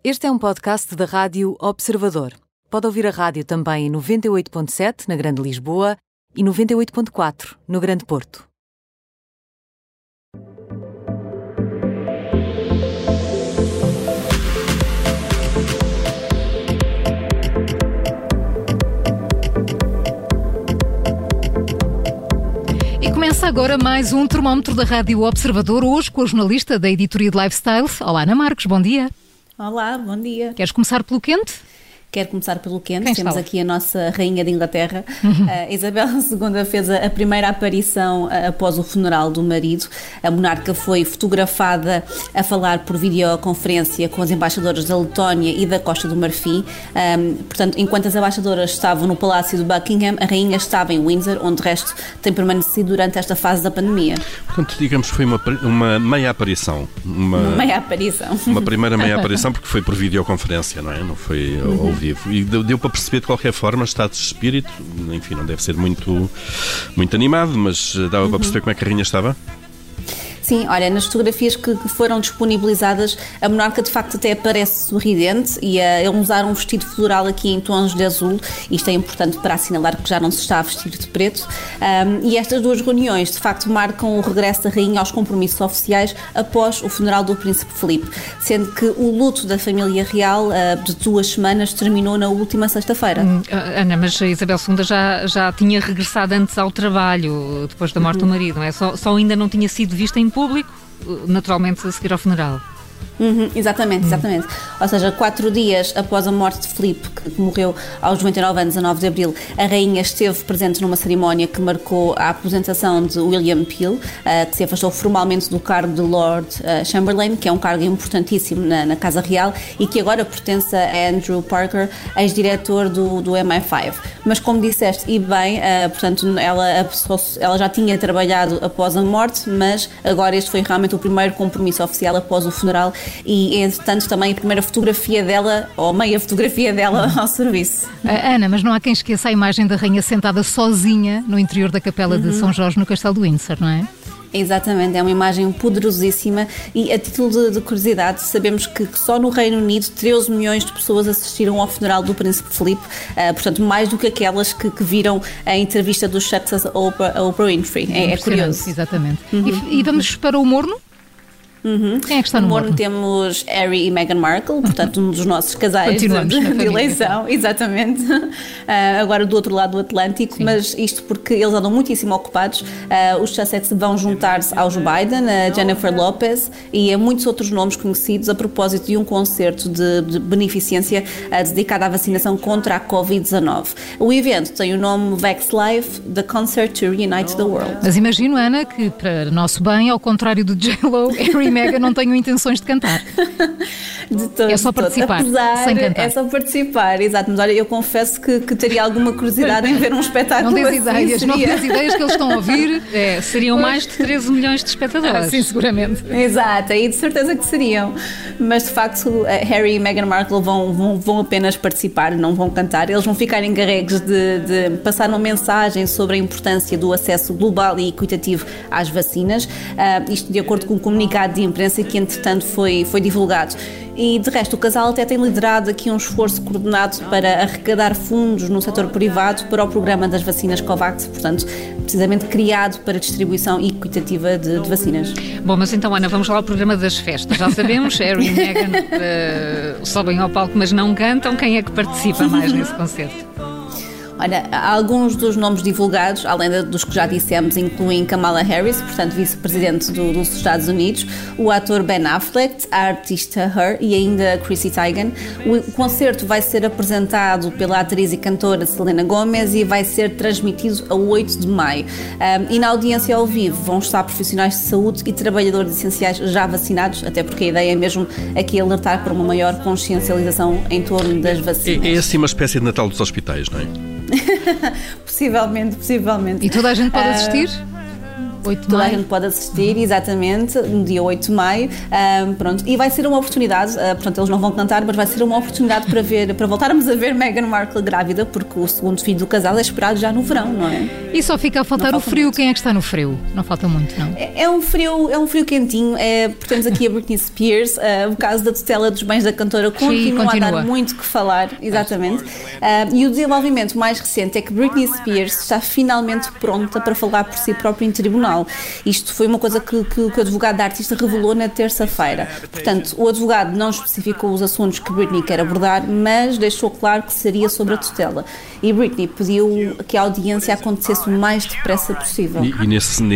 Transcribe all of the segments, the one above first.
Este é um podcast da Rádio Observador. Pode ouvir a rádio também em 98.7 na Grande Lisboa e 98.4 no Grande Porto. E começa agora mais um termómetro da Rádio Observador, hoje com a jornalista da editoria de Lifestyle. Olá, Ana Marques, bom dia. Olá, bom dia. Queres começar pelo quente? Quero começar pelo quente. Quem Temos está? aqui a nossa rainha de Inglaterra. Isabel II fez a primeira aparição após o funeral do marido. A monarca foi fotografada a falar por videoconferência com as embaixadoras da Letónia e da Costa do Marfim. Portanto, enquanto as embaixadoras estavam no Palácio de Buckingham, a rainha estava em Windsor, onde de resto tem permanecido durante esta fase da pandemia. Portanto, digamos que foi uma meia aparição. Uma meia aparição. Uma primeira meia aparição, porque foi por videoconferência, não é? Não foi ao vivo. E deu para perceber, de qualquer forma, estado de espírito. Enfim, não deve ser muito animado, mas dava para perceber como é que a rainha estava. Sim, olha, nas fotografias que foram disponibilizadas, a monarca de facto até aparece sorridente e eles usaram um vestido floral aqui em tons de azul. Isto é importante para assinalar que já não se está a vestir de preto. E estas duas reuniões de facto marcam o regresso da rainha aos compromissos oficiais após o funeral do príncipe Filipe, sendo que o luto da família real de 2 semanas terminou na última sexta-feira. Ana, mas a Isabel II já tinha regressado antes ao trabalho, depois da morte do marido, não é? Só ainda não tinha sido vista em público, naturalmente a seguir ao funeral. Exatamente. Ou seja, 4 dias após a morte de Filipe, que morreu aos 99 anos, a 9 de abril, a rainha esteve presente numa cerimónia que marcou a aposentação de William Peel, que se afastou formalmente do cargo de Lord Chamberlain, que é um cargo importantíssimo na Casa Real e que agora pertence a Andrew Parker, ex-diretor do MI5. Mas como disseste, e bem, portanto, ela já tinha trabalhado após a morte, mas agora este foi realmente o primeiro compromisso oficial após o funeral. E, entretanto, também a primeira fotografia dela, ou meia fotografia dela ao serviço. Ana, mas não há quem esqueça a imagem da rainha sentada sozinha no interior da capela de São Jorge, no Castelo de Windsor, não é? Exatamente, é uma imagem poderosíssima e a título de curiosidade, sabemos que só no Reino Unido 13 milhões de pessoas assistiram ao funeral do príncipe Filipe, portanto mais do que aquelas que viram a entrevista do Success a Oprah Winfrey, é curioso. Exatamente. E vamos para o morno? Quem é que está no morno? Temos Harry e Meghan Markle, portanto um dos nossos casais de eleição, exatamente, agora do outro lado do Atlântico. Sim. Mas isto porque eles andam muitíssimo ocupados. Os Sussex vão juntar-se aos Biden, a Jennifer Lopez e a muitos outros nomes conhecidos a propósito de um concerto de beneficência dedicado à vacinação contra a Covid-19. O evento tem o nome Vax Live, The Concert to Reunite the World. Mas imagino, Ana, que para nosso bem, ao contrário do J.Lo, Harry e Meghan não tenham intenções de cantar. De todo, é só participar, sem cantar. É só participar, exato. Mas olha, eu confesso que teria alguma curiosidade em ver um espetáculo não assim. Não tens ideias que eles estão a ouvir. Seriam mais de 13 milhões de espectadores. Sim, seguramente. Exato, aí de certeza que seriam. Mas de facto, Harry e Meghan Markle vão apenas participar, não vão cantar. Eles vão ficar encarregues de passar uma mensagem sobre a importância do acesso global e equitativo às vacinas. Isto de acordo com um comunicado de imprensa que entretanto foi divulgado. E de resto o casal até tem liderado aqui um esforço coordenado para arrecadar fundos no setor privado para o programa das vacinas COVAX, portanto precisamente criado para distribuição equitativa de vacinas. Bom, mas então Ana, vamos lá ao programa das festas. Já sabemos, Harry e Meghan sobem ao palco mas não cantam. Quem é que participa mais nesse concerto? Olha, alguns dos nomes divulgados, além dos que já dissemos, incluem Kamala Harris, portanto vice-presidente dos Estados Unidos, o ator Ben Affleck, a artista Her e ainda Chrissy Teigen. O concerto vai ser apresentado pela atriz e cantora Selena Gomez e vai ser transmitido a 8 de maio. E na audiência ao vivo vão estar profissionais de saúde e trabalhadores essenciais já vacinados, até porque a ideia é mesmo aqui alertar para uma maior consciencialização em torno das vacinas. É assim uma espécie de Natal dos hospitais, não é? Possivelmente. E toda a gente pode assistir? Toda a gente pode assistir, exatamente, no dia 8 de maio. Pronto. E vai ser uma oportunidade, portanto, eles não vão cantar, mas vai ser uma oportunidade para voltarmos a ver Meghan Markle grávida, porque o segundo filho do casal é esperado já no verão, não é? E só fica a faltar o frio. Muito. Quem é que está no frio? Não falta muito, não? É um frio quentinho. Porque temos aqui a Britney Spears, o caso da tutela dos bens da cantora continua a dar muito que falar, exatamente. E o desenvolvimento mais recente é que Britney Spears está finalmente pronta para falar por si própria em tribunal. Isto foi uma coisa que o advogado da artista revelou na terça-feira. Portanto, o advogado não especificou os assuntos que Britney quer abordar, mas deixou claro que seria sobre a tutela. E Britney pediu que a audiência acontecesse o mais depressa possível. E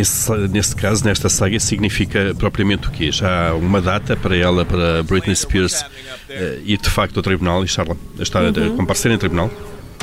nesse caso, nesta saga, significa propriamente o quê? Já há uma data para ela, para Britney Spears, ir de facto ao tribunal e estar a comparecer em tribunal?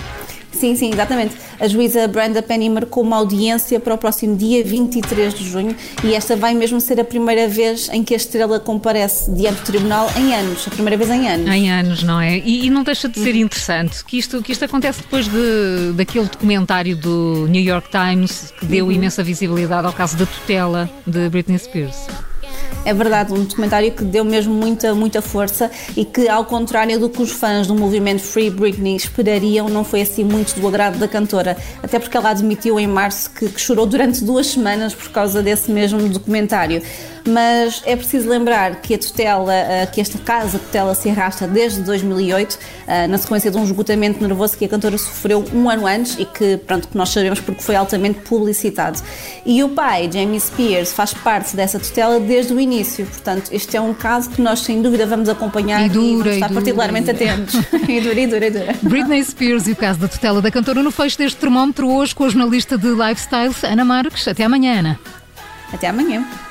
Sim, exatamente. A juíza Brenda Penny marcou uma audiência para o próximo dia 23 de junho e esta vai mesmo ser a primeira vez em que a estrela comparece diante do tribunal em anos. A primeira vez em anos. Em anos, não é? E não deixa de ser interessante que isto acontece depois daquele documentário do New York Times que deu imensa visibilidade ao caso da tutela de Britney Spears. É verdade, um documentário que deu mesmo muita força e que, ao contrário do que os fãs do movimento Free Britney esperariam, não foi assim muito do agrado da cantora, até porque ela admitiu em março que chorou durante 2 semanas por causa desse mesmo documentário. Mas é preciso lembrar que que esta casa tutela se arrasta desde 2008, na sequência de um esgotamento nervoso que a cantora sofreu 1 ano antes e que nós sabemos porque foi altamente publicitado. E o pai, Jamie Spears, faz parte dessa tutela desde o início, portanto, este é um caso que nós sem dúvida vamos acompanhar e vamos estar particularmente atentos. E dura. Britney Spears e o caso da tutela da cantora no fecho deste termómetro hoje com a jornalista de Lifestyle, Ana Marques. Até amanhã, Ana. Até amanhã.